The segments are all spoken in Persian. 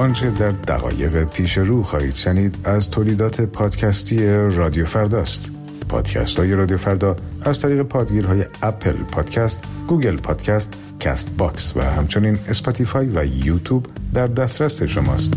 آنچه در دقایق پیش رو خواهید شنید از تولیدات پادکستی رادیو فرداست. پادکست های رادیو فردا از طریق پادگیرهای اپل پادکست، گوگل پادکست، کست باکس و همچنین اسپاتیفای و یوتیوب در دسترس شماست.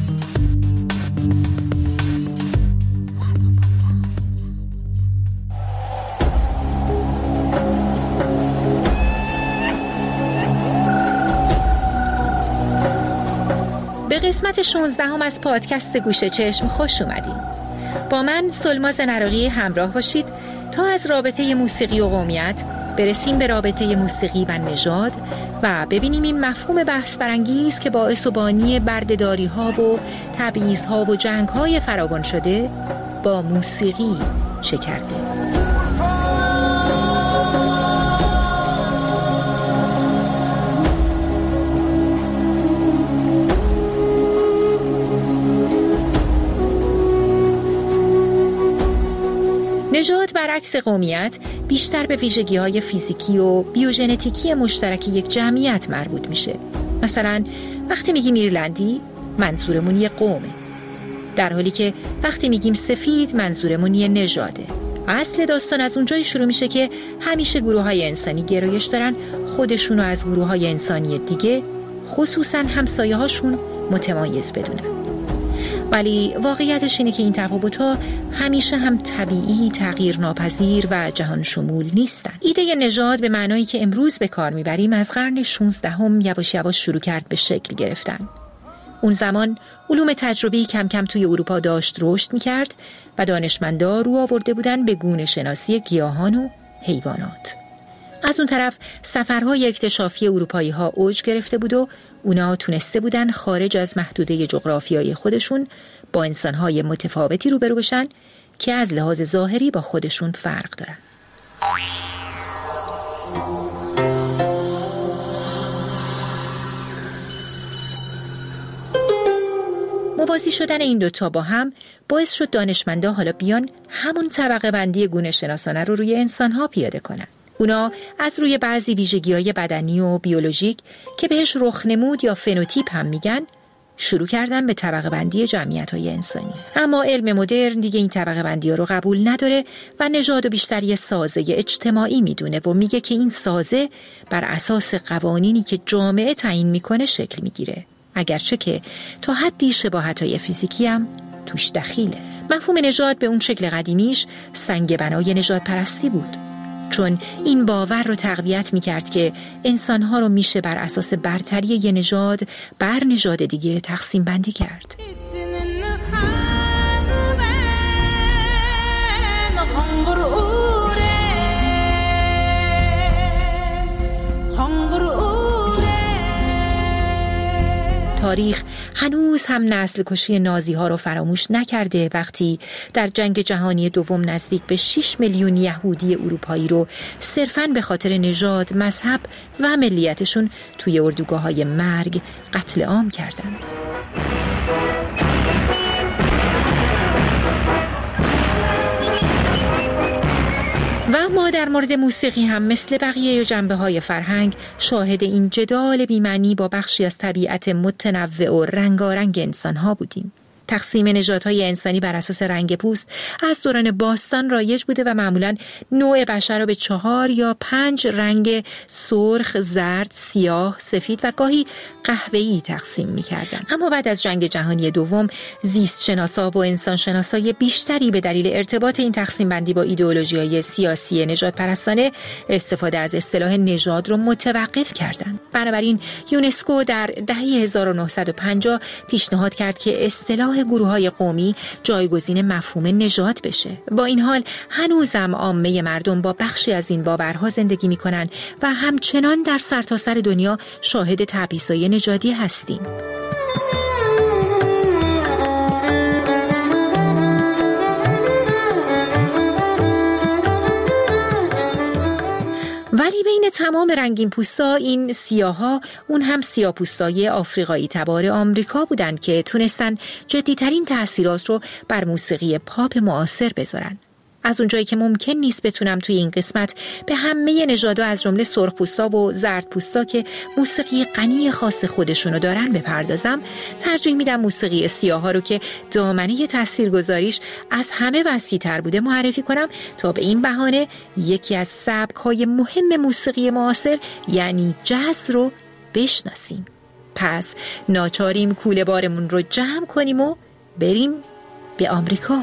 به قسمت 16 از پادکست گوشه چشم خوش اومدین. با من سلما زنراقی همراه باشید تا از رابطه موسیقی و قومیت برسیم به رابطه موسیقی و نژاد و ببینیم این مفهوم بحث برانگیز که باعث و بانی بردهداری ها و تبعیض ها و جنگ های فراوان شده با موسیقی چه کرده. نژاد برعکس قومیت بیشتر به ویژگی‌های فیزیکی و بیوژنتیکی مشترک یک جمعیت مربوط میشه. مثلا وقتی میگیم ایرلندی منظورمون یه قومه، در حالی که وقتی میگیم سفید منظورمون یه نژاده. اصل داستان از اونجایی شروع میشه که همیشه گروه‌های انسانی گرایش دارن خودشونو از گروه‌های انسانی دیگه، خصوصاً همسایه‌هاشون، متمایز بدونن. ولی واقعیتش اینه که این تفاوت‌ها همیشه هم طبیعی، تغییر ناپذیر و جهان شمول نیستن. ایده نژاد به معنایی که امروز به کار میبریم از قرن 16 یواش یواش شروع کرد به شکل گرفتن. اون زمان علوم تجربی کم کم توی اروپا داشت رشد میکرد و دانشمندا رو آورده بودن به گونه شناسی گیاهان و حیوانات. از اون طرف سفرهای اکتشافی اروپایی‌ها اوج گرفته بود و اونا تونسته بودن خارج از محدوده جغرافیایی خودشون با انسان‌های متفاوتی روبرو بشن که از لحاظ ظاهری با خودشون فرق دارن. موازی شدن این دوتا با هم باعث شد دانشمندا حالا بیان همون طبقه بندی گونه شناسانه رو روی انسان‌ها پیاده کنن. اونا از روی بعضی ویژگی‌های بدنی و بیولوژیک که بهش رخنمود یا فنوتیپ هم میگن شروع کردن به طبقه بندی جمعیت‌های انسانی. اما علم مدرن دیگه این طبقه بندی‌ها رو قبول نداره و نژاد و بیشتر یه سازه اجتماعی میدونه و میگه که این سازه بر اساس قوانینی که جامعه تعیین میکنه شکل میگیره، اگرچه که تا حدی شباهت‌های فیزیکی هم توش دخیله. مفهوم نژاد به اون شکل قدیمیش سنگ بنای نژاد پرستی بود، چون این باور رو تقویت می‌کرد که انسان‌ها رو میشه بر اساس برتری یه نژاد بر نژاد دیگه تقسیم بندی کرد. تاریخ هنوز هم نسل کشی نازی ها رو فراموش نکرده وقتی در جنگ جهانی دوم نزدیک به 6 میلیون یهودی اروپایی رو صرفاً به خاطر نژاد، مذهب و ملیتشون توی اردوگاه‌های مرگ قتل عام کردند. و ما در مورد موسیقی هم مثل بقیه جنبه‌های فرهنگ شاهد این جدال بی‌معنی با بخشی از طبیعت متنوع و رنگارنگ انسان‌ها بودیم. تقسیم نژادهای انسانی بر اساس رنگ پوست از دوران باستان رایج بوده و معمولاً نوع بشر را به 4 یا 5 رنگ سرخ، زرد، سیاه، سفید و گاهی قهوه‌ای تقسیم می‌کردند. اما بعد از جنگ جهانی دوم زیست شناسا و انسان شناسای بیشتری به دلیل ارتباط این تقسیم بندی با ایدئولوژی‌های سیاسی نژاد پرستانه استفاده از اصطلاح نژاد رو متوقف کردند. بنابراین یونسکو در دهه 1950 پیشنهاد کرد که اصطلاح گروه‌های قومی جایگزین مفهوم نژاد بشه. با این حال هنوزم عامه مردم با بخشی از این باورها زندگی می‌کنند و همچنان در سرتاسر دنیا شاهد تبعیض‌های نژادی هستیم. ولی بین تمام رنگین پوستا این سیاها اون هم سیاه‌پوستای آفریقایی تبار آمریکا بودن که تونستن جدی‌ترین تأثیرات رو بر موسیقی پاپ معاصر بذارن. از اونجایی که ممکن نیست بتونم توی این قسمت به همه نژادها از جمله سرخپوستا و زردپوستا که موسیقی غنی خاص خودشونو دارن بپردازم، ترجیح میدم موسیقی سیاها رو که دامنه تاثیرگذاریش از همه وسیع‌تر بوده معرفی کنم تا به این بهانه یکی از سبک‌های مهم موسیقی معاصر یعنی جاز رو بشناسیم. پس ناچاریم کوله بارمون رو جمع کنیم و بریم به آمریکا.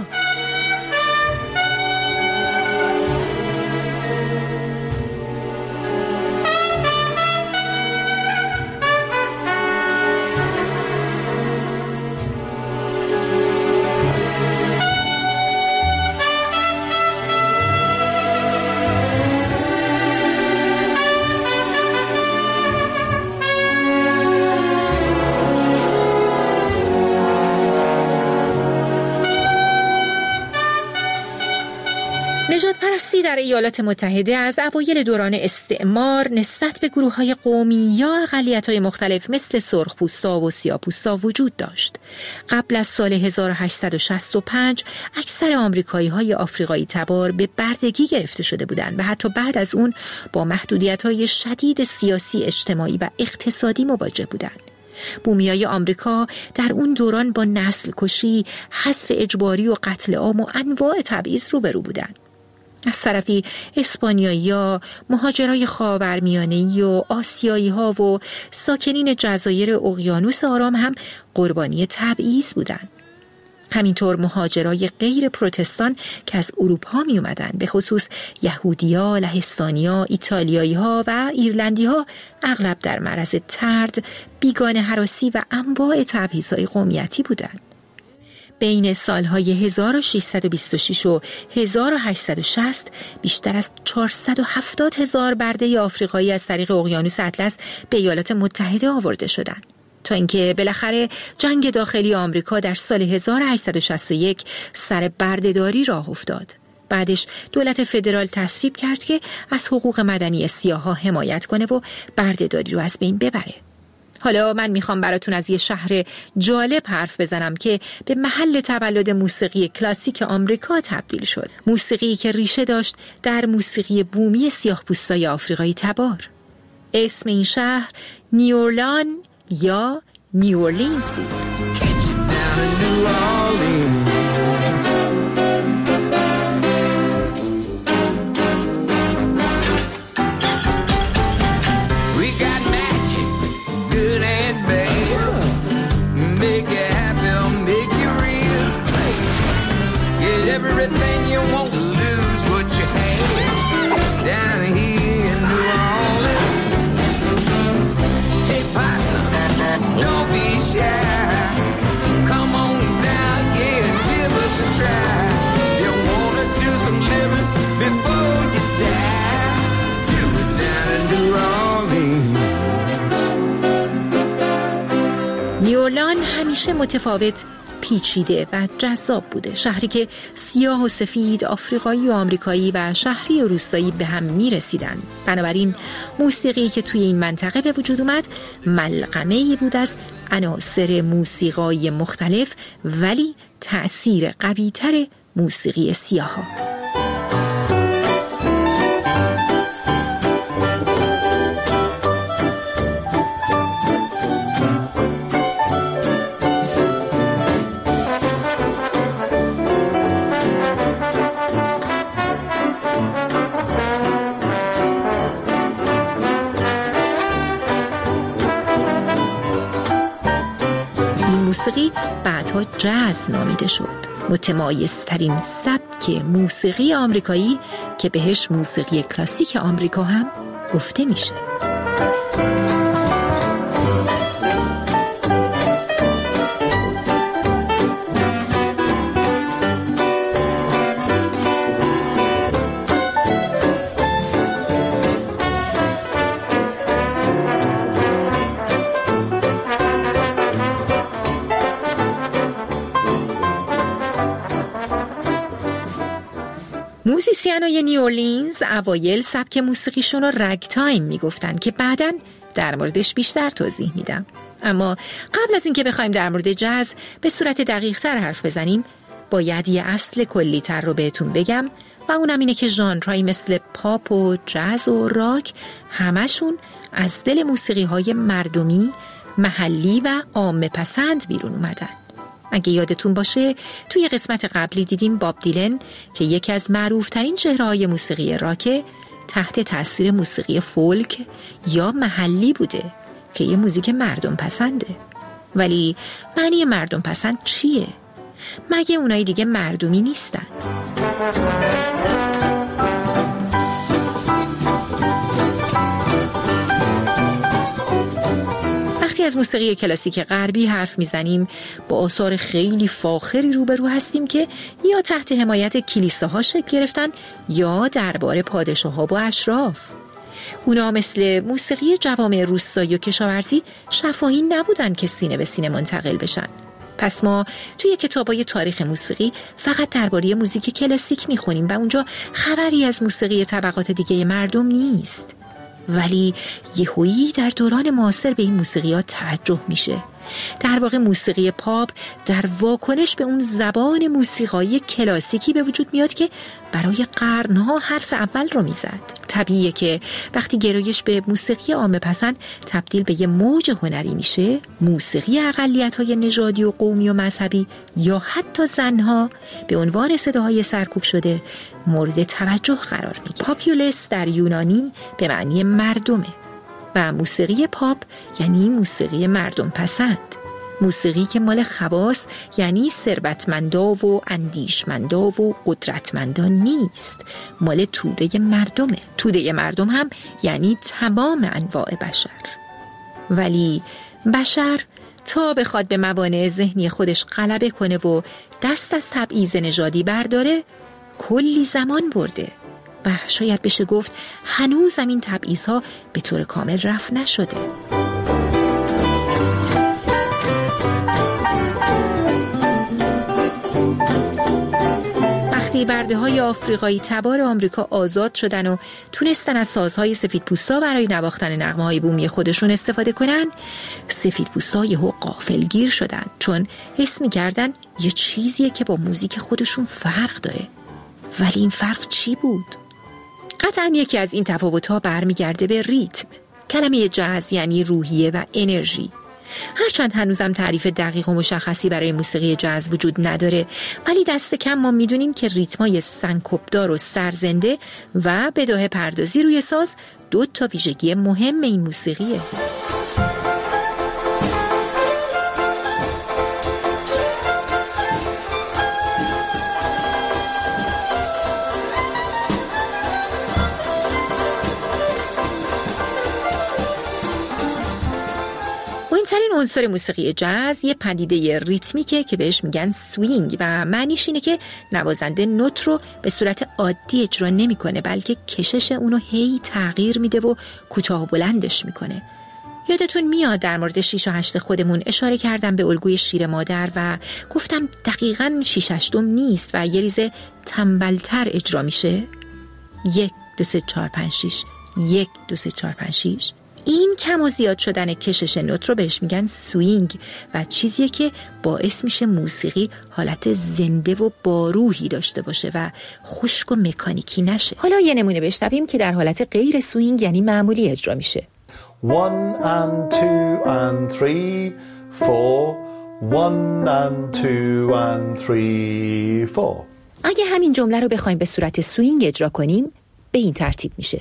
نژادپرستی در ایالات متحده از اوایل دوران استعمار نسبت به گروه‌های قومی یا اقلیت‌های مختلف مثل سرخپوستا و سیاه‌پوستا وجود داشت. قبل از سال 1865 اکثر آمریکایی‌های آفریقایی تبار به بردگی گرفته شده بودند و حتی بعد از اون با محدودیت‌های شدید سیاسی، اجتماعی و اقتصادی مواجه بودند. بومیای آمریکا در اون دوران با نسل کشی، حذف اجباری و قتل عام و انواع تبعیض روبرو بودند. از طرفی اسپانیایی‌ها، مهاجرای خاورمیانه‌ای و آسیایی‌ها و ساکنین جزایر اقیانوس آرام هم قربانی تبعیض بودند. همینطور مهاجرای غیر پروتستان که از اروپا می اومدن، به خصوص یهودی‌ها، لهستانی‌ها، ایتالیایی‌ها و ایرلندی‌ها اغلب در معرض طرد، بیگانه هراسی و انواع تبعیض‌های قومیتی بودند. بین سالهای 1626 و 1860 بیشتر از 470,000 برده آفریقایی از طریق اقیانوس اطلس به ایالات متحده آورده شدند. تا اینکه بالاخره جنگ داخلی آمریکا در سال 1861 سر بردهداری راه افتاد. بعدش دولت فدرال تصویب کرد که از حقوق مدنی سیاها حمایت کنه و بردهداری رو از بین ببره. حالا من میخوام براتون از یه شهر جالب حرف بزنم که به محل تولد موسیقی کلاسیک آمریکا تبدیل شد. موسیقی که ریشه داشت در موسیقی بومی سیاه‌پوستای آفریقایی تبار. اسم این شهر نیورلان یا نیورلینز بود. Everything you want to lose what you have down here in New Orleans. Hey, partner, don't be shy. Come on down here and give us a try. You want to do some living before you die. Do it down in New Orleans. نیورلان همیشه متفاوت، پیچیده و جذاب بوده. شهری که سیاه و سفید، آفریقایی و آمریکایی و شهری و روستایی به هم می رسیدن. بنابراین موسیقی که توی این منطقه به وجود اومد ملغمه‌ای بود از عناصر موسیقایی مختلف، ولی تأثیر قوی‌تر موسیقی سیاها. موسیقی بعدها جاز نامیده شد، متمایزترین سبک موسیقی آمریکایی که بهش موسیقی کلاسیک آمریکا هم گفته میشه. موزیسینای نیورلینز اوایل سبک موسیقیشون رو رگ تایم میگفتن که بعداً در موردش بیشتر توضیح میدم. اما قبل از اینکه بخوایم در مورد جاز به صورت دقیق تر حرف بزنیم، باید یه اصل کلی تر رو بهتون بگم و اونم اینه که ژانرهایی مثل پاپ و جاز و راک همشون از دل موسیقی‌های مردمی، محلی و عامه پسند بیرون اومدن. اگه یادتون باشه توی قسمت قبلی دیدیم باب دیلن که یکی از معروفترین چهره‌های موسیقی راک تحت تاثیر موسیقی فولک یا محلی بوده که یه موزیک مردم پسنده. ولی معنی مردم پسند چیه؟ مگه اونای دیگه مردمی نیستن؟ وقتی از موسیقی کلاسیک غربی حرف میزنیم با آثار خیلی فاخری روبرو هستیم که یا تحت حمایت کلیساها شکل گرفتن یا دربار پادشاه‌ها و اشراف. اونا مثل موسیقی جوامع روستایی و کشاورزی شفاهی نبودن که سینه به سینه منتقل بشن. پس ما توی کتابای تاریخ موسیقی فقط درباره موزیک کلاسیک میخونیم و اونجا خبری از موسیقی طبقات دیگه مردم نیست. ولی یهویی در دوران معاصر به این موسیقیات توجه میشه. در واقع موسیقی پاپ در واکنش به اون زبان موسیقایی کلاسیکی به وجود میاد که برای قرنها حرف اول رو میزد. طبیعیه که وقتی گرایش به موسیقی عامه پسند تبدیل به یه موج هنری میشه، موسیقی اقلیت‌های نژادی و قومی و مذهبی یا حتی زنها به عنوان صداهای سرکوب شده مورد توجه قرار میگیره. پاپیولس در یونانی به معنی مردمه و موسیقی پاپ یعنی موسیقی مردم پسند، موسیقی که مال خواص یعنی ثروتمندا و اندیشمندا و قدرتمندا نیست، مال توده مردمه. توده مردم هم یعنی تمام انواع بشر. ولی بشر تا بخواد به موانع ذهنی خودش غلبه کنه و دست از تبعیض نژادی برداره کلی زمان برده و شاید بشه گفت هنوز این تبعیض‌ها به طور کامل رفع نشده. وقتی برده‌های آفریقایی تبار آمریکا آزاد شدن و تونستن از سازهای سفیدپوستا برای نواختن نغمه‌های بومی خودشون استفاده کنن، سفیدپوستا یهو غافلگیر شدن چون حس می‌کردن یه چیزیه که با موزیک خودشون فرق داره. ولی این فرق چی بود؟ قطعاً یکی از این تفاوت‌ها برمیگرده به ریتم. کلمه جاز یعنی روحیه و انرژی. هرچند هنوزم تعریف دقیق و مشخصی برای موسیقی جاز وجود نداره، ولی دست کم ما میدونیم که ریتمای سنکوپدار و سرزنده و بداهه پردازی روی ساز 2 ویژگی مهم این موسیقیه. مهمترین عنصر موسیقی جاز یه پدیده ریتمیکه که بهش میگن سوینگ و معنیش اینه که نوازنده نوت رو به صورت عادی اجرا نمیکنه، بلکه کشش اونو هی تغییر میده و کوتاه و بلندش میکنه. یادتون میاد در مورد 6 و 8 خودمون اشاره کردم به الگوی شیر مادر و گفتم دقیقاً 6/8 نیست و یه ریزه تنبلتر اجرا میشه. 1 2 3 4 5 6 1 2 3 4 5 6. این کم و زیاد شدن کشش نوت رو بهش میگن سوینگ و چیزیه که باعث میشه موسیقی حالت زنده و باروحی داشته باشه و خشک و مکانیکی نشه. حالا یه نمونه بشنویم که در حالت غیر سوینگ یعنی معمولی اجرا میشه. 1 and 2 and 3 4 1 and 2 and 3 4. اگه همین جمله رو بخوایم به صورت سوینگ اجرا کنیم به این ترتیب میشه.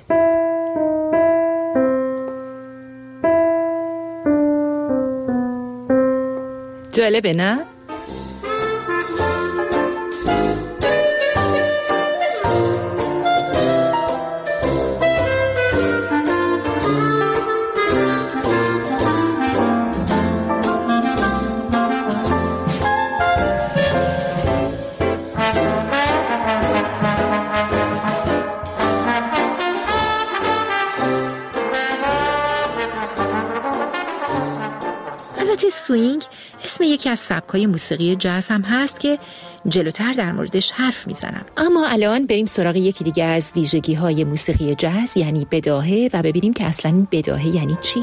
جالبه نه؟ سوینگ اسم یکی از سبک‌های موسیقی جاز هم هست که جلوتر در موردش حرف میزنم. اما الان بریم سراغ یکی دیگه از ویژگی‌های موسیقی جاز یعنی بداهه و ببینیم که اصلاً این بداهه یعنی چی.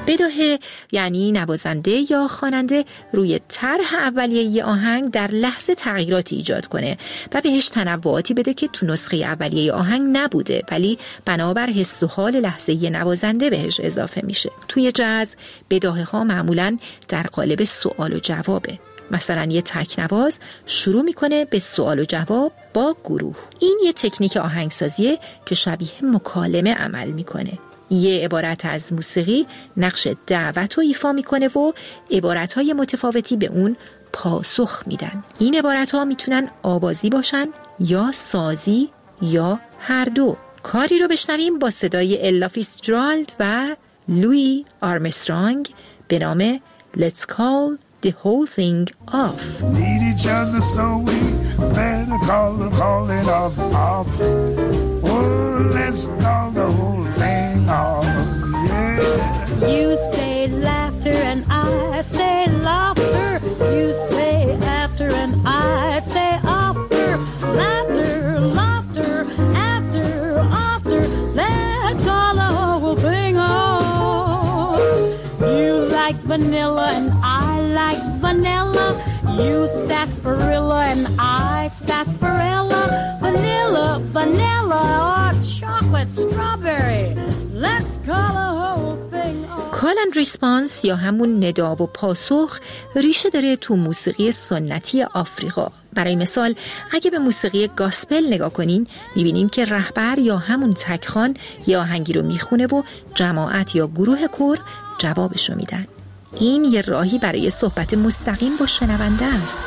بداهه یعنی نوازنده یا خواننده روی طرح اولیه آهنگ در لحظه تغییراتی ایجاد کنه و بهش تنوعاتی بده که تو نسخه اولیه آهنگ نبوده، ولی بنابر حس و حال لحظه‌ای نوازنده بهش اضافه میشه. توی جاز بداهه ها معمولاً در قالب سوال و جوابه. مثلا یه تکنواز شروع میکنه به سوال و جواب با گروه. این یه تکنیک آهنگسازیه که شبیه مکالمه عمل میکنه. یه عبارت از موسیقی نقش دعوت رو ایفا میکنه و عبارتهای متفاوتی به اون پاسخ میدن. این عبارتها میتونن آوازی باشن یا سازی یا هر دو. کاری رو بشنویم با صدای الا فیتزجرالد و لوی آرمسترانگ به نام Let's Call the Whole Thing Off. Need each other so we better call it off. Oh, let's call the whole thing off. Yeah. You say laughter and I say laughter. You say after and I say after. Laughter, laughter, after. Let's call the whole thing off. You like vanilla and I like vanilla. You sarsaparilla and I sarsaparilla. Vanilla or chocolate strawberry. Let's call the whole thing off. کال اند ریسپانس یا همون ندا و پاسخ ریشه داره تو موسیقی سنتی آفریقا. برای مثال اگه به موسیقی گاسپل نگاه کنین میبینین که رهبر یا همون تکخوان یا آهنگی رو میخونه و جماعت یا گروه کور جوابشو میدن. این یه راهی برای صحبت مستقیم با شنونده است.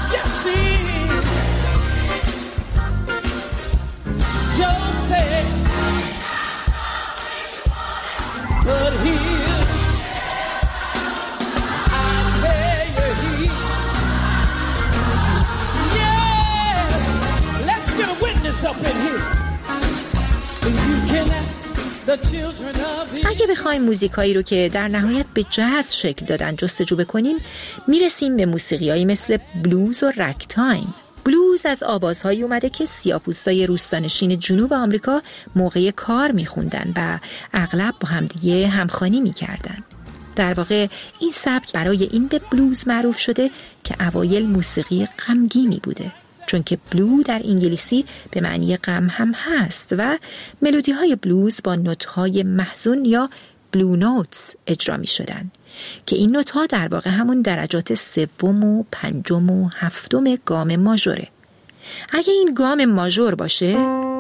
اگه بخوایم موزیکایی رو که در نهایت به جاز شکل دادن جستجو بکنیم میرسیم به موسیقیایی مثل بلوز و رک تایم. بلوز از آوازهایی اومده که سیاه‌پوستای روستانشین جنوب آمریکا موقع کار میخوندن و اغلب با همدیگه همخوانی میکردن. در واقع این سبک برای این به بلوز معروف شده که اوایل موسیقی غمگینی بوده، چون که بلو در انگلیسی به معنی غم هم هست و ملودی های بلوز با نوت های محزون یا بلو نوتس اجرا می شدن که این نوت ها در واقع همون درجات سوم و پنجم و هفتم گام ماژوره. اگه این گام ماژور باشه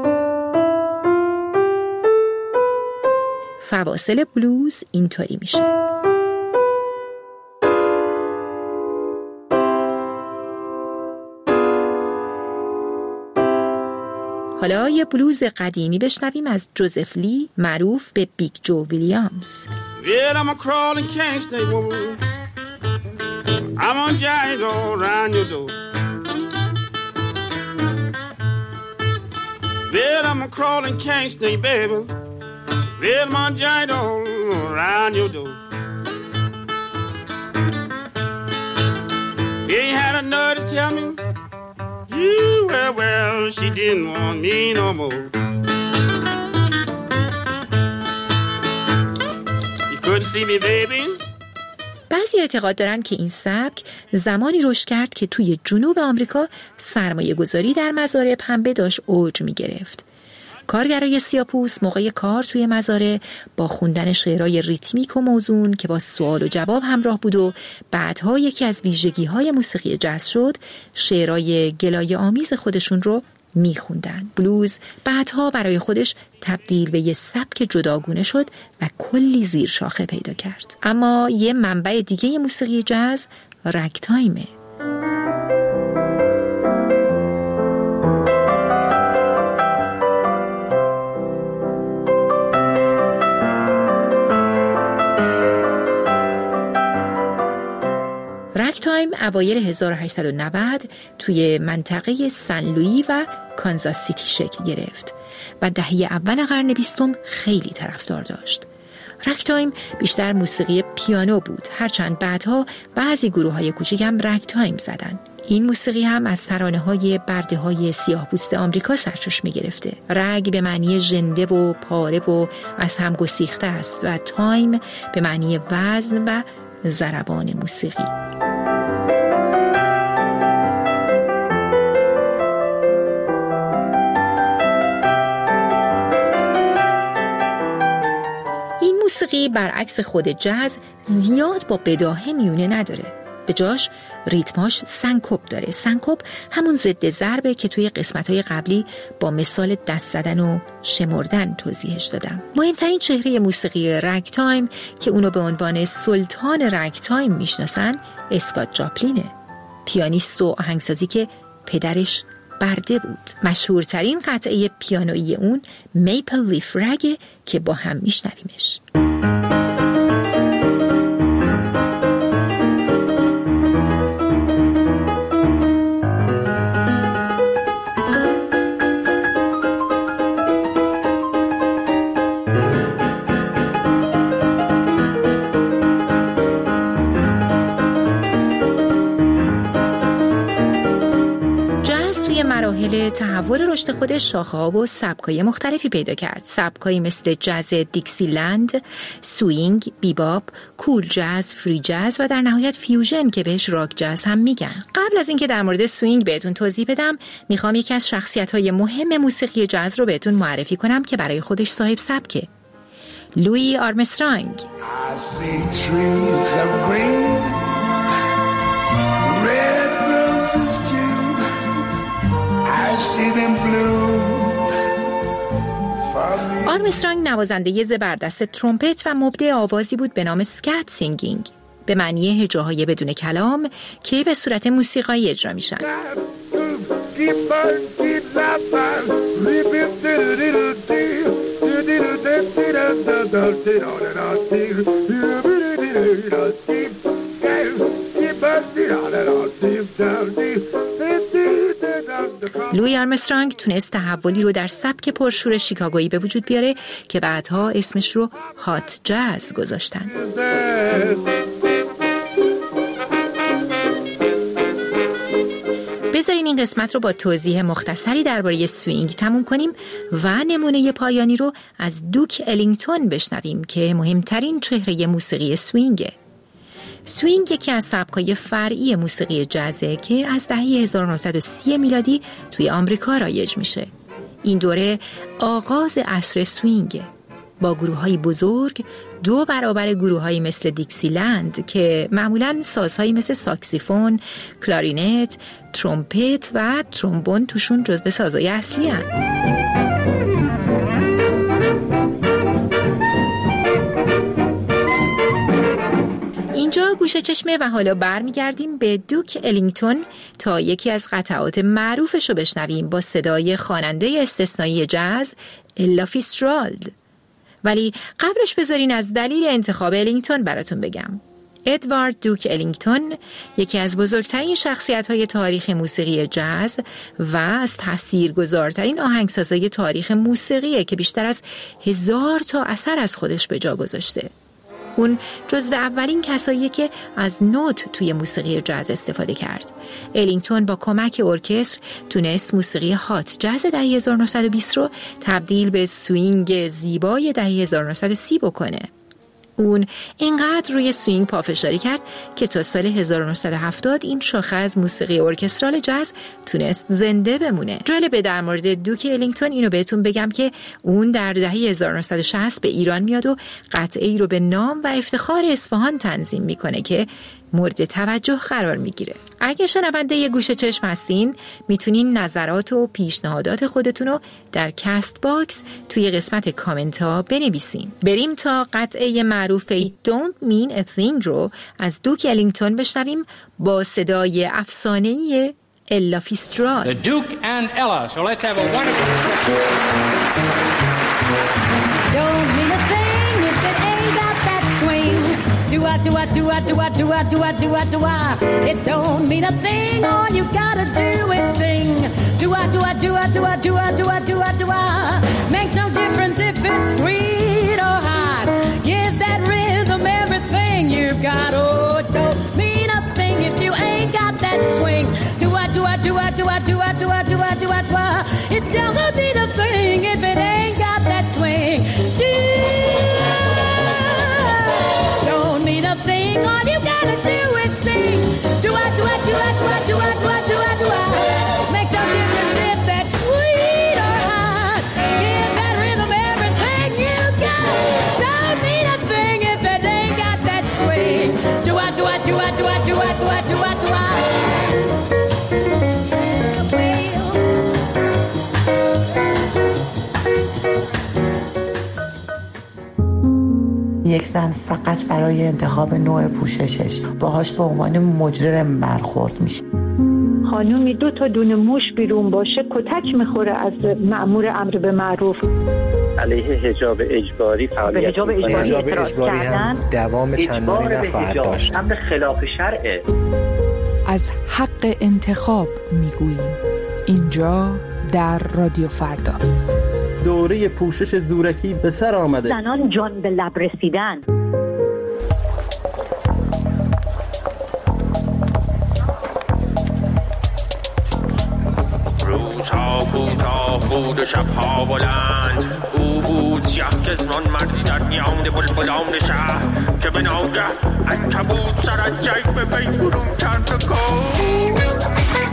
فواصل بلوز اینطوری میشه. حالا یه بلوز قدیمی بشنویم از جوزف لی معروف به بیگ جو ویلیامز. Well, I'm a crawling can't stay woman. I'm on giant all around your door. Well, I'm a crawling can't stay, baby. Well, I'm on giant all around your door. You ain't had a nerve to tell me. Well, she didn't want me no more. You couldn't see me, baby. بعضی اعتقاد دارن که این سبک زمانی رشد کرد که توی جنوب آمریکا سرمایه گذاری در مزارع پنبه داشت اوج می گرفت. کارگرای سیاه‌پوست موقع کار توی مزارع با خوندن شعرهای ریتمیک و موزون که با سوال و جواب همراه بود و بعدها یکی از ویژگی‌های موسیقی جاز شد، شعرهای گلایه آمیز خودشون رو میخوندن. بلوز بعدها برای خودش تبدیل به یه سبک جداگونه شد و کلی زیر شاخه پیدا کرد. اما یه منبع دیگه موسیقی جاز رک تایمه. رک تایم اوایل 1890 توی منطقه سن لویی و کانزاس سیتی شکل گرفت و دهه اول قرن 20 خیلی طرفدار داشت. رک تایم بیشتر موسیقی پیانو بود، هرچند بعدها بعضی گروه‌های کوچیک هم رک تایم زدن. این موسیقی هم از ترانه‌های برده‌های سیاه‌پوست آمریکا سرچشمه گرفته. رگ به معنی ژنده و پاره و از هم گسیخته است و تایم به معنی وزن و ضربان موسیقی. این موسیقی برعکس خود جاز زیاد با بداهه میونه نداره. به جاش ریتماش سنکوپ داره. سنکوپ همون ضد ضربه که توی قسمت‌های قبلی با مثال دست زدن و شمردن توضیحش دادم. مهمترین چهره موسیقی رگ تایم که اونو به عنوان سلطان رگ تایم میشناسن اسکات جاپلینه، پیانیست و آهنگسازی که پدرش برده بود. مشهورترین قطعه پیانویی اون میپل لیف رگه که با هم میشنویمش. مراحل تحول رشد خودش شاخه‌ها و سبکای مختلفی پیدا کرد. سبکایی مثل جاز دیکسیلند، سوینگ، بیباپ، کول جاز، فری جاز و در نهایت فیوژن که بهش راک جاز هم میگن. قبل از اینکه در مورد سوینگ بهتون توضیح بدم، میخوام یکی از شخصیت‌های مهم موسیقی جاز رو بهتون معرفی کنم که برای خودش صاحب سبکه. لوئی آرمسترانگ. I see trees of green, red roses too. I see them blue. آرمسترانگ نوازنده زبردست ترومپت و مبدع آوازی بود به نام سکات سینگینگ، به معنی هجاهای بدون کلام که به صورت موسیقایی اجرا میشن. لوئی آرمسترانگ تونست تحولی رو در سبک پرشور شیکاگویی به وجود بیاره که بعدها اسمش رو هات جاز گذاشتن. بذارین این قسمت رو با توضیح مختصری درباره سوینگ تموم کنیم و نمونه پایانی رو از دوک الینگتون بشنویم که مهمترین چهره موسیقی سوینگه. سوینگ یکی از سبکای فرعی موسیقی جازه که از دهه 1930 میلادی توی آمریکا رایج میشه. این دوره آغاز عصر سوینگه، با گروه‌های بزرگ 2 برابر گروه‌هایی مثل دیکسیلند که معمولاً سازهایی مثل ساکسیفون، کلارینت، ترومپت و ترومبون توشون جزو سازهای اصلی هستند. اینجا گوشه چشمه و حالا برمیگردیم به دوک الینگتون تا یکی از قطعات معروفش رو بشنویم با صدای خواننده استثنایی جاز الا فیتزجرالد. ولی قبلش بذارین از دلیل انتخاب الینگتون براتون بگم. ادوارد دوک الینگتون یکی از بزرگترین شخصیت‌های تاریخ موسیقی جاز و از تاثیرگذارترین آهنگسازهای تاریخ موسیقیه که بیشتر از 1000 تا اثر از خودش به جا گذاشته. اون جزو اولین کساییه که از نوت توی موسیقی جاز استفاده کرد. الینگتون با کمک ارکستر تونست موسیقی هات جاز دهه 1920 رو تبدیل به سوینگ زیبای دهه 1930 بکنه. اون اینقدر روی سوینگ پافشاری کرد که تا سال 1970 این شاخه از موسیقی ارکسترال جاز تونست زنده بمونه. جالبه در مورد دوک الینگتون اینو بهتون بگم که اون در دهه 1960 به ایران میاد و قطعه‌ای رو به نام و افتخار اصفهان تنظیم میکنه که مورد توجه قرار میگیره. اگه شنونده یه گوشه چشم هستین میتونین نظرات و پیشنهادات خودتون رو در کست باکس توی قسمت کامنت ها بنویسین. بریم تا قطعه معروف It Don't Mean a Thing رو از دوک الینگتون بشنویم با صدای افسانه‌ای الا فیتزجرالد. The Duke and Ella. So let's have a wonderful Don't mean a thing if it ain't got that swing. Do-a, do-a, do-a, do-a, do-a, do-a, do-a, do-a. It don't mean a thing, all you gotta do is sing. Do-a, do-a, do-a, do-a, do-a, do-a, do-a, do-a. Makes no difference if it's sweet or hot. Give that rhythm everything you've got. Oh, it don't mean a thing if you ain't got that swing. Do یک زن فقط برای انتخاب نوع پوششش باهاش به عنوان مجرم برخورد میشه. خانومی 2 تا دونه موش بیرون باشه کتک میخوره از مأمور امر به معروف. علیه حجاب اجباری فعالیت حجاب اجباری هم دوام چندانی نخواهد داشت. امر خلاف شرعه. از حق انتخاب میگوییم اینجا در رادیو فردا. دوره پوشش زورکی به سر آمده. زنان جان به لب رسیدن. روزها کوتاه بود و شبها بلند، او بود سیاه چشمان مردی در میان بلبلان شهر که به ناگه عنکبوت سر از جیب به وی برون کرد و گفت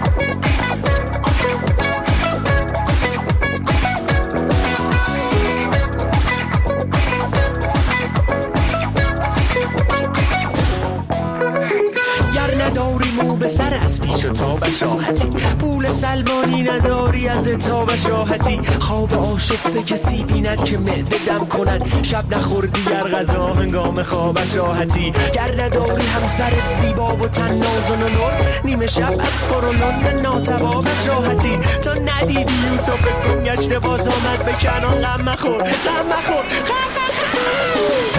نداری مو به سر از پیش و تابش راحتی، پول سلمانی نداری از تابش راحتی، خواب آشفته کسی بیند که معده دم کند، شب نخوردی گر غذا هنگام خوابش راحتی، گر نداری همسر زیبا و تن نازن و نور، نیمه شب از قرولند ناسوابش راحتی، تا ندیدی یوسف گم گشته باز آمد به کنان، غم مخور غم مخور غم مخور.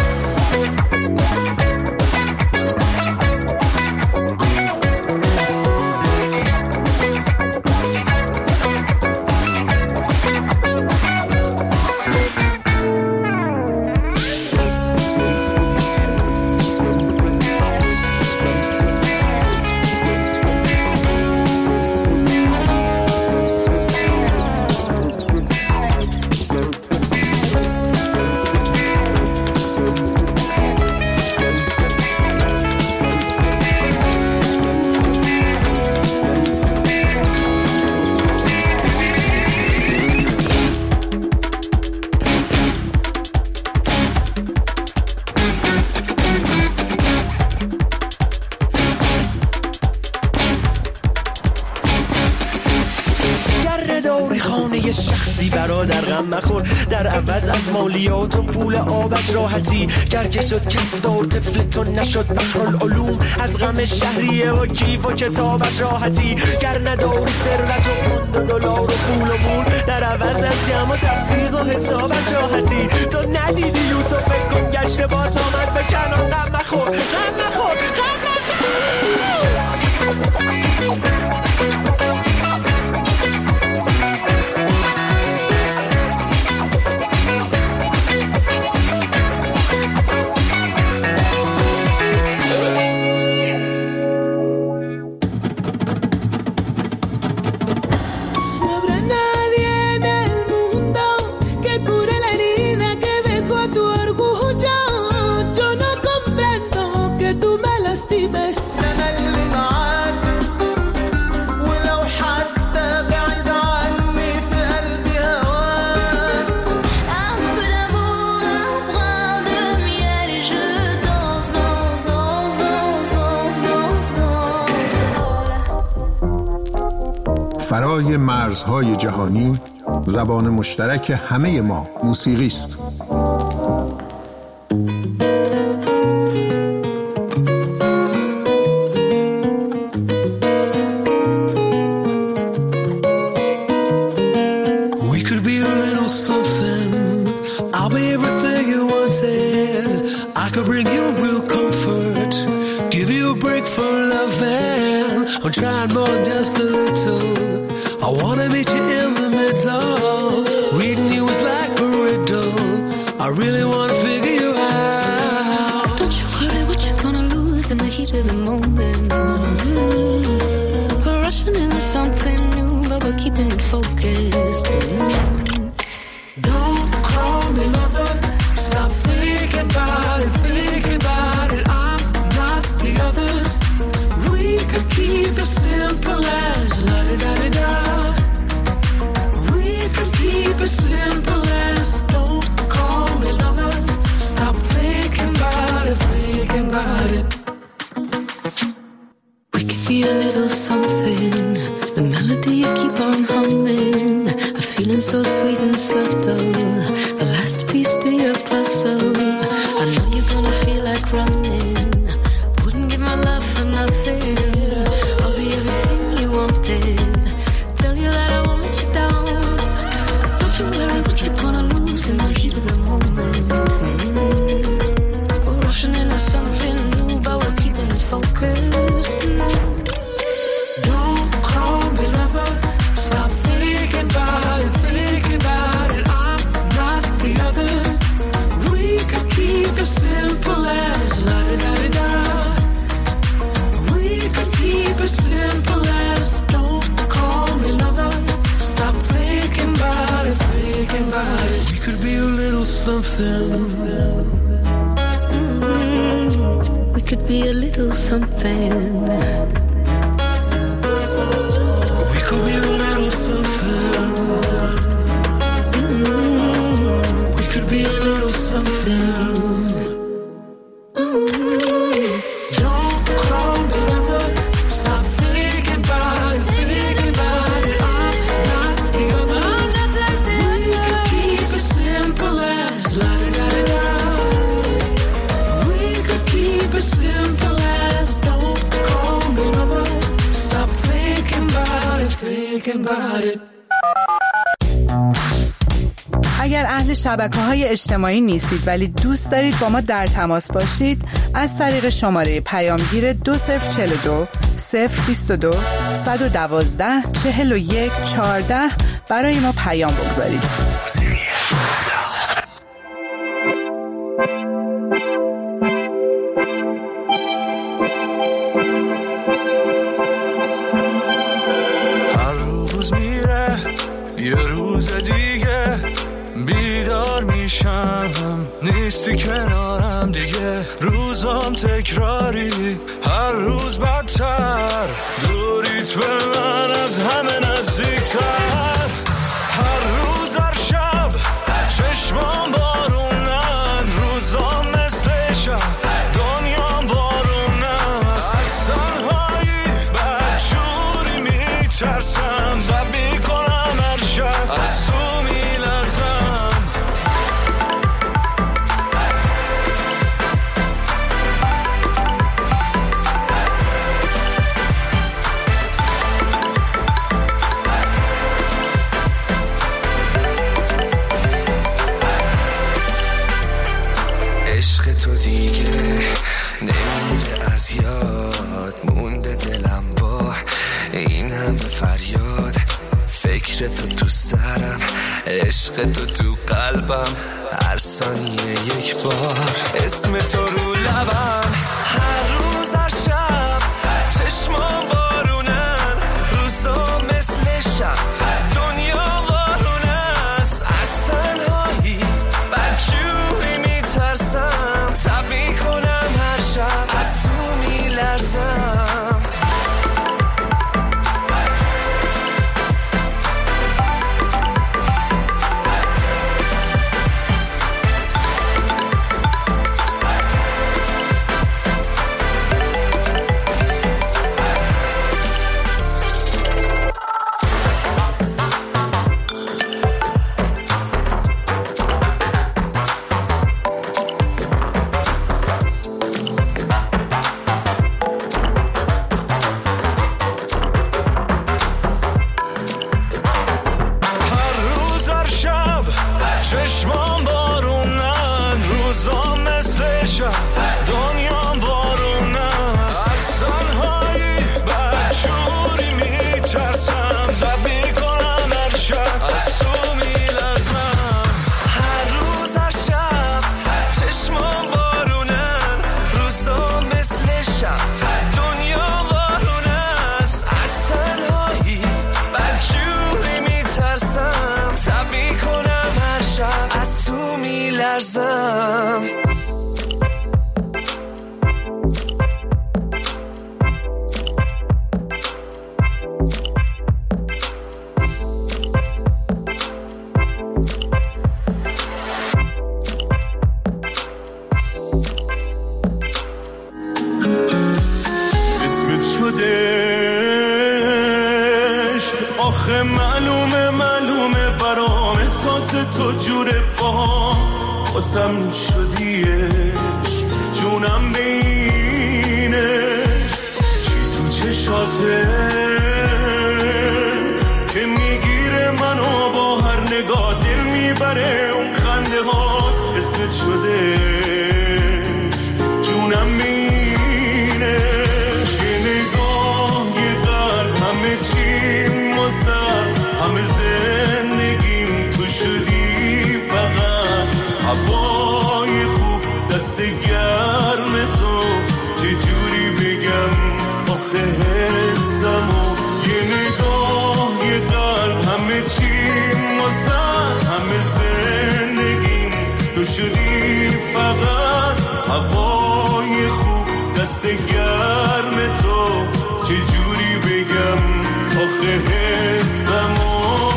در عوض از مالیات و پول آبش راحتی، گر که شد کفتار طفل تو نشد بحرالعلوم، از غم شهریه و کیف و کتابش راحتی، گر نداری ثروت و پوند و دلار و پول و مول، در عوض از جمع و تفریق و حسابش راحتی، تو ندیدی یوسف گم گشته باز آمد به کنان، غم مخور غم مخور غم مخور. فرای مرزهای جهانی، زبان مشترک همه ما موسیقی است. We could be a little something. I'll be everything you wanted. I could bring you real comfort, give you a break for loving. I'm trying more than just a little. I wanna meet you in the middle. Reading you is like a riddle. I really wanna figure you out. Don't you worry what you're gonna lose in the heat of the moment. We're rushing into something new, but we're keeping it focused. Don't call me lover. Stop thinking about it, thinking about it. I'm not the others. We could keep it simple as la-da-da-da-da. Keep it simple as don't call me lover. Stop thinking about it, thinking about it. We could be a little something. The melody you keep on humming, a feeling so sweet and subtle, the last piece to your puzzle. I know you're as simple as la-da-da-da-da. We could keep it simple as don't call me lover. Stop thinking about it, thinking about it. We could be a little something. We could be a little something. We could be a little something. We could be a little something. Don't call me lover. Stop thinking about it, thinking about it. I'm not the other. We could keep it simple as la-da-da-da-da. We could keep it simple as don't call me lover. Stop thinking about it, thinking about it. اگر اهل شبکه‌های اجتماعی نیستید ولی دوست دارید با ما در تماس باشید، از طریق شماره پیامگیر 2042 022 112 41 14 برای ما پیام بگذارید. هر روز میره یه روز دیگه بیدار میشم، نیستی کنارم دیگه، روزام تکراری، هر روز بدتر، دوریت به من از همه نزدیکتر، هر روز هر شب چشمام بارونن، روزام مثل شب دنیام بارونن، از تنهایی بدجوری میترسم، زب میکنم هر شب از تو میلرزم. عشق تو دیگه نمیره از یاد، مونده دلم با این همه فریاد، فکر تو تو سرم، عشق تو تو قلبم، هر ثانیه یک بار اسم تو رو لبم، هر روز هر شب چشمام بارونن، روزا مثل شب دنیا وارونه است، از تنهایی بدجوری میترسم، تب میکنم هر شب از تو میلرزم. چشمام بارونن، روزا مثل شب دنیام بارونن، از تنهایی بدجوری میترسم، زب میکنم هر شب از تو میلرزم، هر روز هر شب چشمام بارونن، روزا مثل شب دنیا وارونه است، از تنهایی بدجوری میترسم، زب میکنم هر شب از تو میلرزم. اسمت شده آخه معلومه برام احساس تو جوره واسم شدیش جونم بینش چی تو چشاته که میگیره منو با هر نگاه دل میبره اون خنده ها اسمت شده جونم بینش که نگاه یه قلب همه چی مستم همه زندگیم تو شدی فقط هوای خوب دست شدی فقط هوای خوب دست گرم تو چه جوری بگم آخه حسمو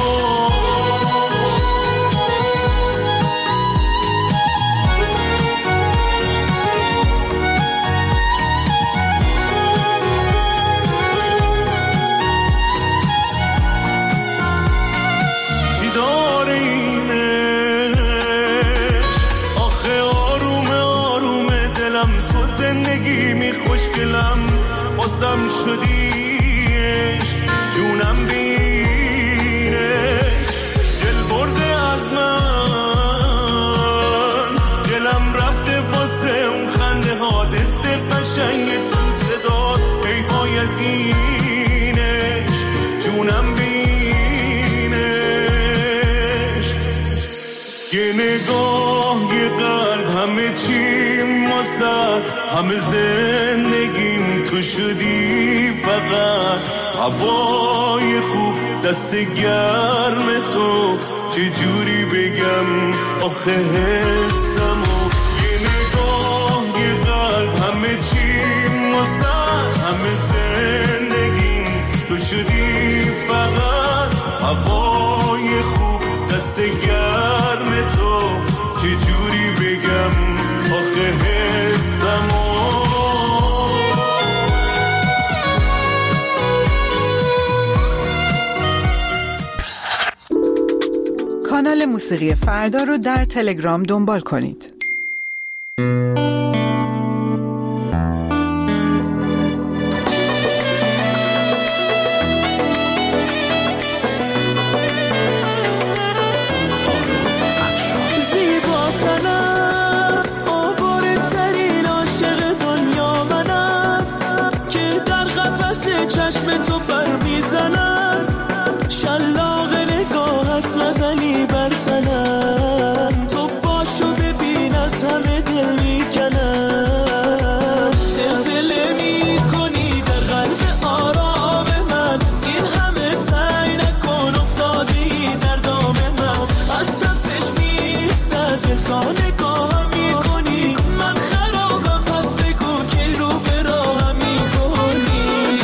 بازم شدیش جونم بینش دل برده از من دلم رفته واسه اون خنده حادثه قشنگ تو صدات پیهای از اینش جونم بینش یه نگاه یه قلب همه چیم واسه همه زندگیم تو شدی فقط هوای خوب دست گرم تو چه جوری بگم آخه حسمو یه نگاه یه قلب همه چیم واسه همه زندگیم تو شدی فقط هوای خوب دست گرم تو چه جوری بگم آخه حسمو کانال موسیقی فردا رو در تلگرام دنبال کنید. زیبا سنم آواره ترین عاشق دنیا منم که در قفس چشم تو پر میزنم شلاق نگاهت نزنی بر تنم تو باشو ببین از همه دل میکنم زلزله میکنی در قلب آرام من این همه سعی نکن افتادی در دام من از سمتش میستر دل تا نگاهم میکنی من خرابم پس بگو که رو به راهم میکنی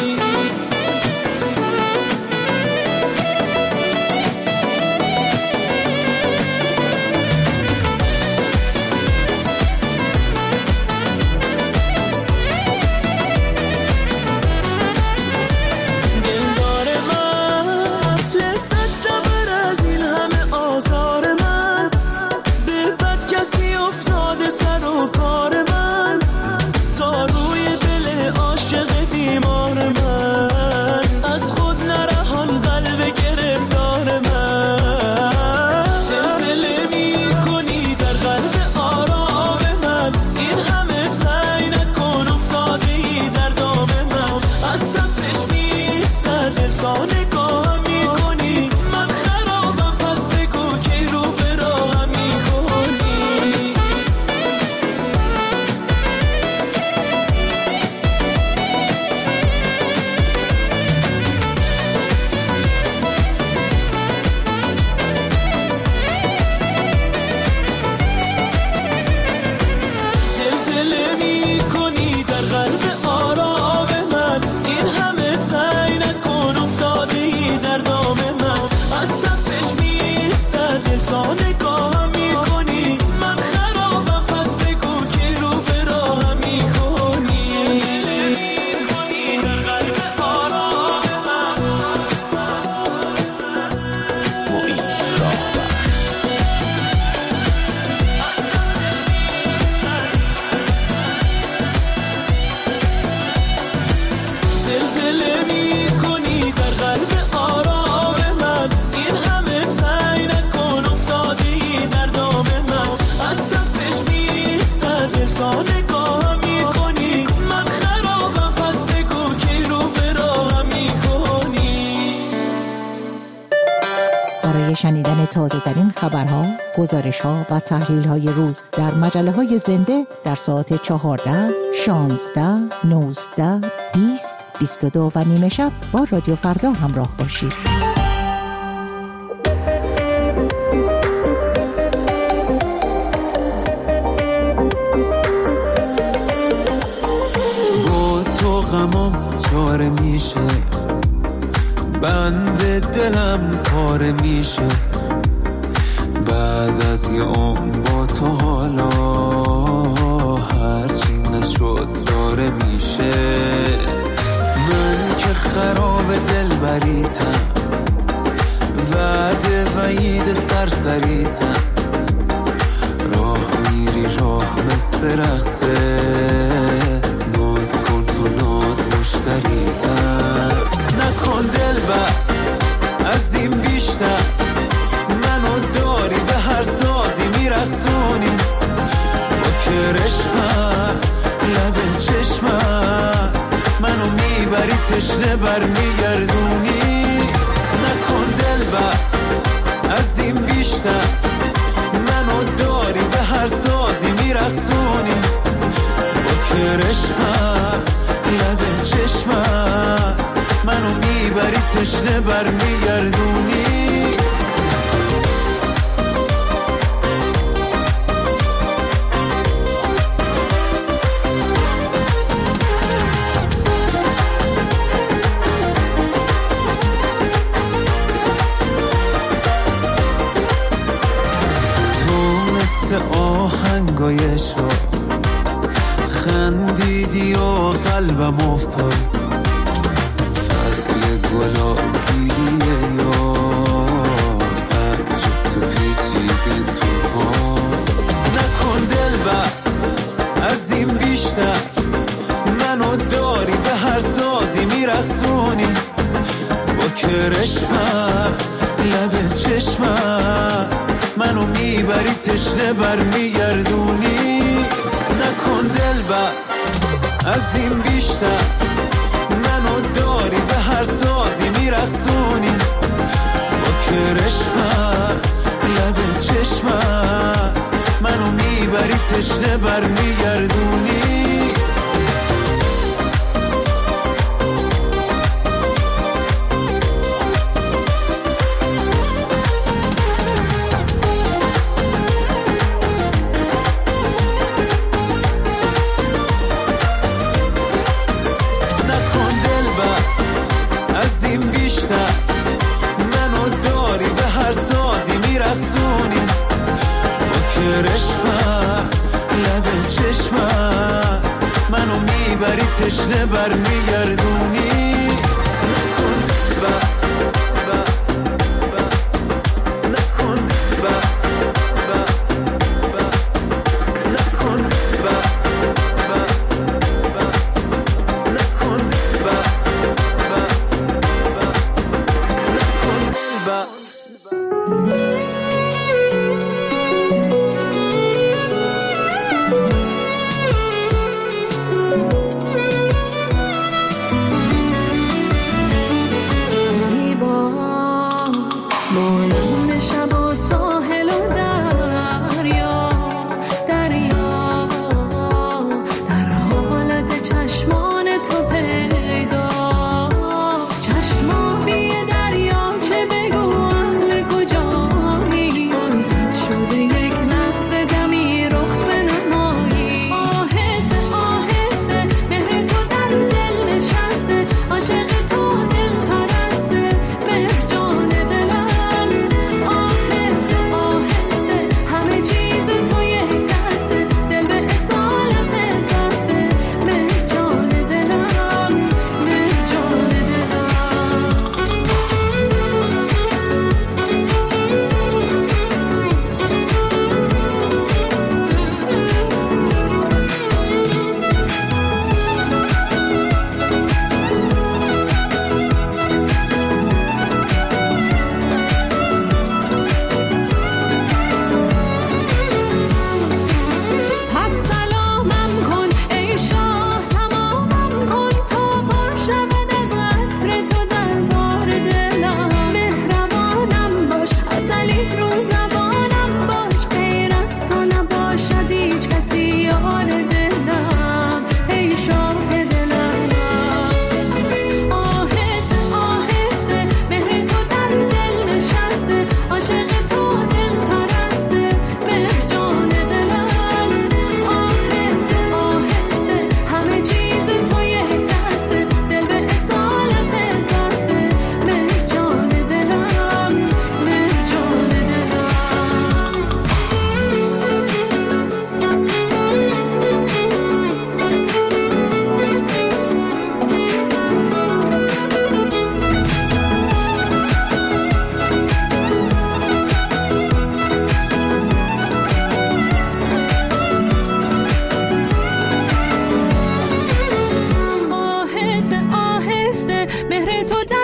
شنیدن تازه ترین خبرها، گزارش‌ها و تحلیل‌های روز در مجله‌های زنده در ساعت 14, 16, 19, 20, 22 و نیمه شب با رادیو فردا همراه باشید. میشه، بند دلم پاره میشه، بعد از یه عمر با تو حالا هرچی نشد داره میشه. من که خراب دل بریتم، وعده وعید سرسریتم، راه میری راه مثل رقصه، ناز کن تو ناز مشتریتم. نکن دل از این بیشتر، منو داری به هر سازی میرقصونی، با کرشمت لب چشمت منو میبری تشنه برمیگردونی. نکن دل از این بیشتر، منو داری به هر سازی میرقصونی، با کرشمت لب چشمت منو میبری تشنه برمیگردونی. آهنگای شد خندیدی و قلبم افتاد، فصل گلابیه یا عطر تو پیچیده تو باد. نکن دل از این بیشتر، منو داری به هر سازی میرقصونی، با کرشمت لب چشمت منو میبری تشنه برمیگردونی. نکن دل از این بیشتر، منو داری به هر سازی میرقصونی، با کرشمت لب چشمت منو میبری تشنه برمیگردونی. تشنه برمیگردونی.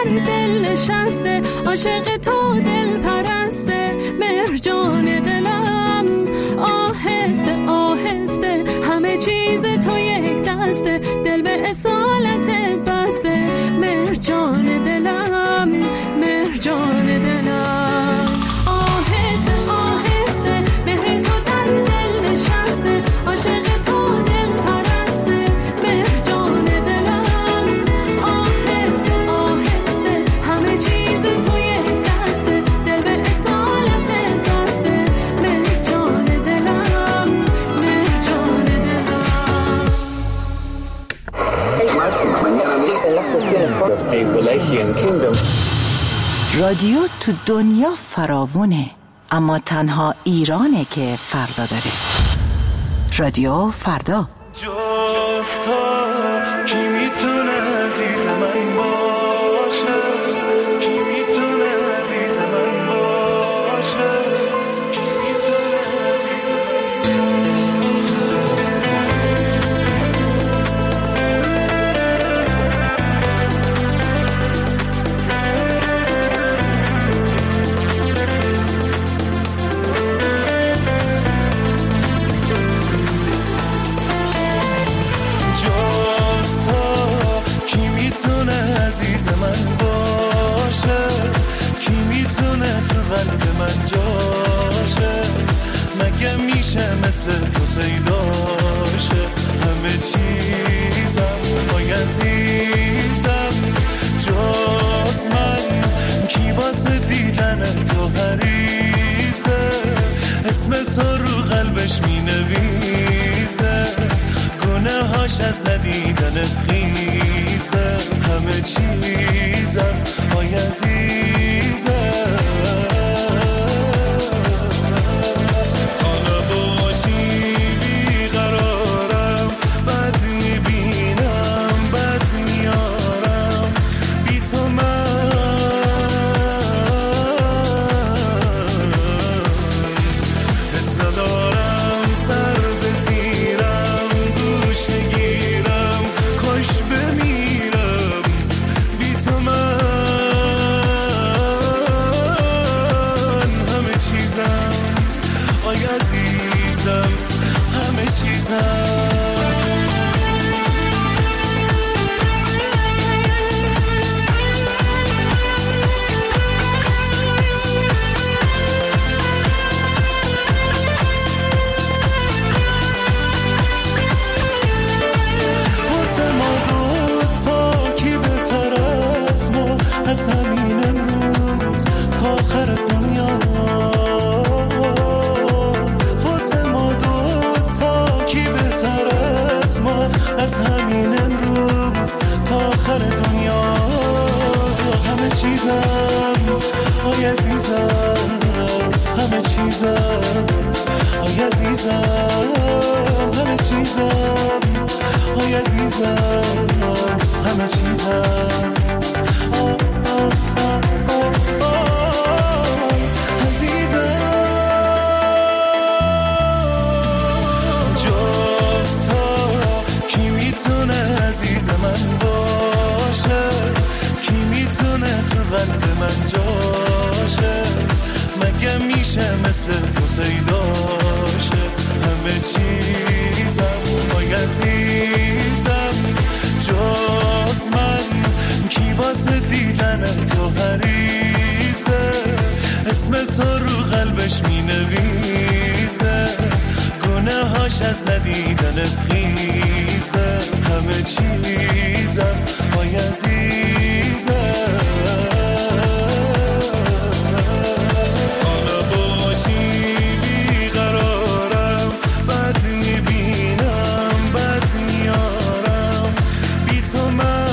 در دل نشسته، عاشق تو دل پرسته، مرجان دلم آهسته آهسته، همه چیز تو یک دسته، دل به اصالت بسته، مرجان دلم مرجان دلم، آهسته آهسته، مهر تو در دل نشسته، عاشق تو دل پرسته، مرجان دلم آهسته آهسته، همه چیز تو یک دسته، دل به اصالت بسته، مرجان دلم مرجان دلم. رادیو تو دنیا فراوونه، اما تنها ایرانه که فردا داره. رادیو فردا. کی میتونه دید من باشه، کی میتونه دید من باشه، کی عزیز من باشه، کی میتونه تو قلب من جاشه، مگه میشه مثل تو پیداشه، همه چیزم وای عزیزم جز من، کی واسه دیدن تو حریصه، اسم تو رو قلبش مینویسه، گناهاش از ندیدنت خیزه، همه چیزم وای عزیزم، تا نباشی بیقرارم، بد میبینم بد میارم، بی تو من حس ندارم، سر بزیرم دوش نگیرم، خوش بمیرم بی تو من، همه چیزم آی عزیزم، همه چیزم. از همین امروز تا آخر دنیا، واسه ما دوتا کی بهتر از ما، از همین امروز تا آخر دنیا، همه چیزم آی عزیزم، همه چیزم آی عزیزم، همه چیزم آی عزیزم، همه چیزم جز تو، کی میتونه عزیز من باشه، کی میتونه تو قلب من جاشه، مگه میشه مثل تو پیداشه، همه چیزم وای عزیزم جز من، کی واسه دیدن تو حریصه، اسم تو رو قلبش مینویسه، گناهاش از ندیدنت خیزه، همه چیزم وای عزیزم، تا نباشی بیقرارم، بد میبینم بد میارم، بی تو من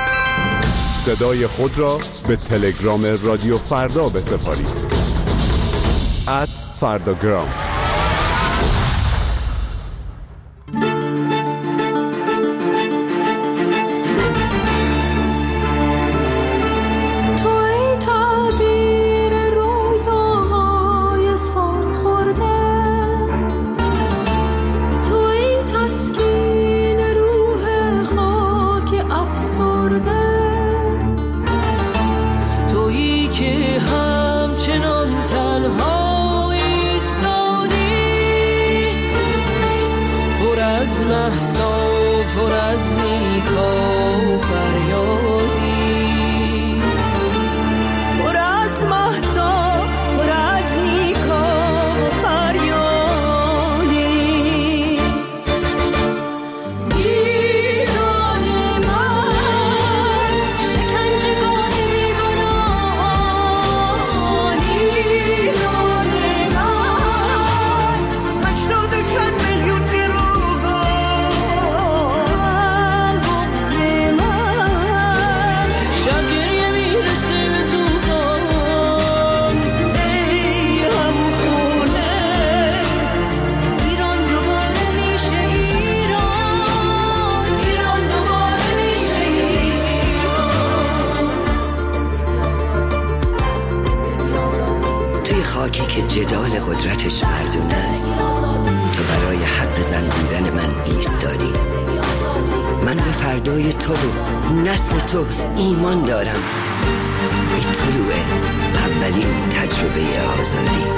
صدای خود را به تلگرام رادیو فردا بسپارید. فرداگرام. خاکی که جدال قدرتش مردونه است، تو برای حق زن بودن من ایستادی. من به فردای تو و نسل تو ایمان دارم. ای طلوع اولین تجربه آزادی.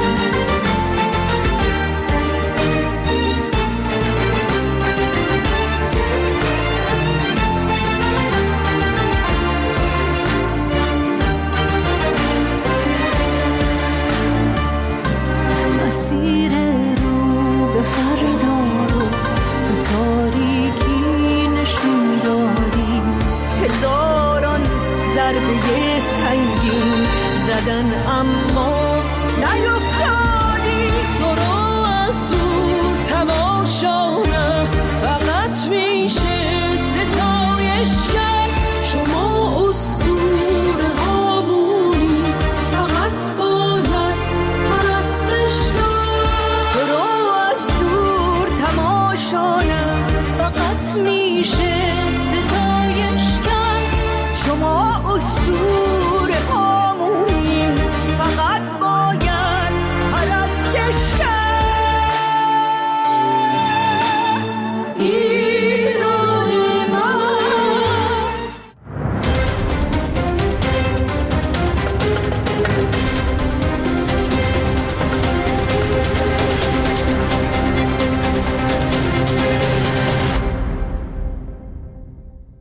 مسیر رو به فردا رو تو تاریکی نشون دادی، هزاران ضربه سنگین زدن اما نیفتادی. تو رو از دور تماشا